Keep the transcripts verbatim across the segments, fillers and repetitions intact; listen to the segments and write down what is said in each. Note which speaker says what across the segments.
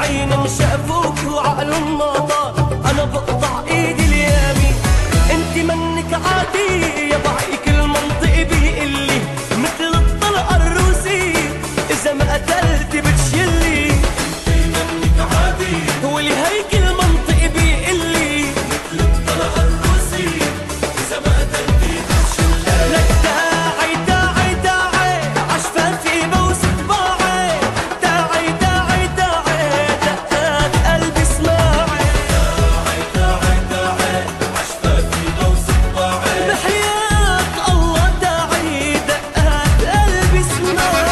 Speaker 1: عين شافوك وعقلهم ما طار، انا بقطع ايدي اليمين. انت منك عادي يا ضعيك المنطق بيقلي، مثل الطلقة الروسية اذا ما قتلت بتشلي. انت منك عادي ولهيك المنطق بيقلي، مثل الطلقة الروسية اذا ما قتلت بتشلي. لك داعي داعي داعي عشفافي بوس طباعي، داعي داعي داعي دقات قلبي اسماعي. داعي داعي داعي عشفافي بوس طباعي، بحياة الله داعي دقات قلبي اسماعي.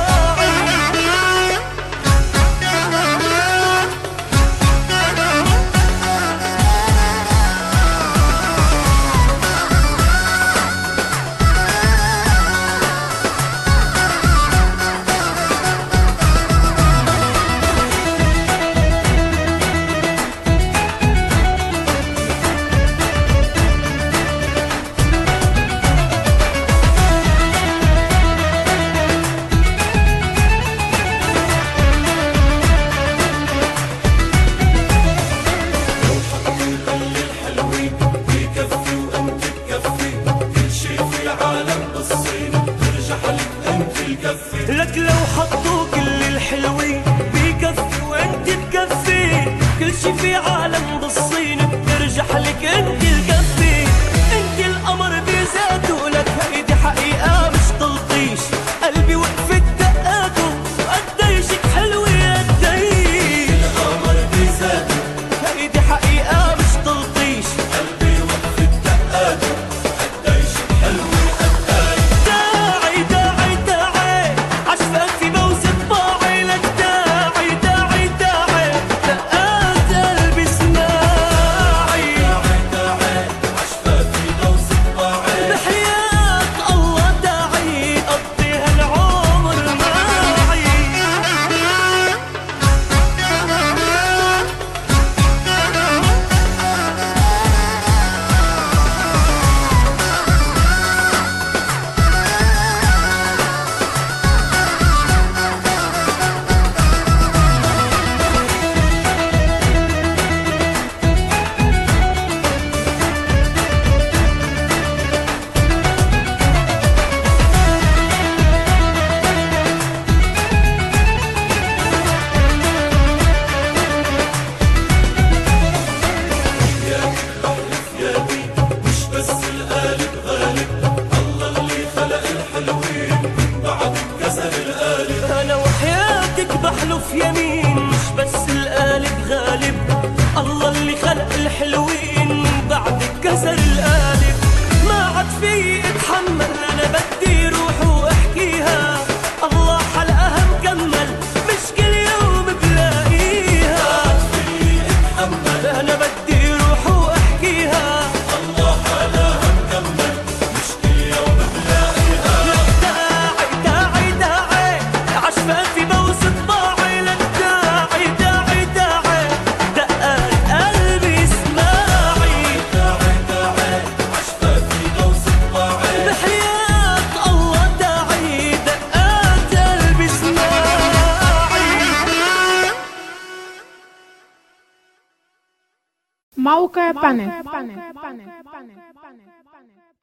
Speaker 1: لك لو حطوا كل الحلوين بكفي وانت بكفي، كل شي في عالم بالصين بترجح لك انت الكفي. انت القمر بذاته، لك هيدي حقيقة مش تلطيش، قلبي وقفت دقاته وقديشك حلوة قديش. القمر بذاته هيدي حقيقة مش تلطيش، قلبي وقفت دقاته قديشك حلوة قديش. داعي داعي داعي عشفافي بوس طباعي، لك داعي داعي داعي دقات قلبي اسماعي. داعي داعي عشفافي بوس طباعي، بحياة الله داعي قضي هالعمر معي. مش بس القالب غالب، الله اللي خلق الحلوين من بعد كسر القالب. انا وحياتك بحلف يمين، مش بس القالب غالب، الله اللي خلق الحلوين من بعد كسر القالب. ما عاد في اتحمل، انا بدي روح واحكيها، الله حلقها مكمل مش كل يوم بلاقيها. ما عاد في اتحمل، انا بدي روح واحكيها، الله حلقها مكمل مش كل يوم بلاقيها. لك داعي داعي داعي عشفافي بوس طباعي، لك داعي داعي داعي دقات قلبي اسماعي. داعي داعي عشفافي بوس طباعي، بحياة الله داعي دقات قلبي اسماعي.
Speaker 2: موقع بانك.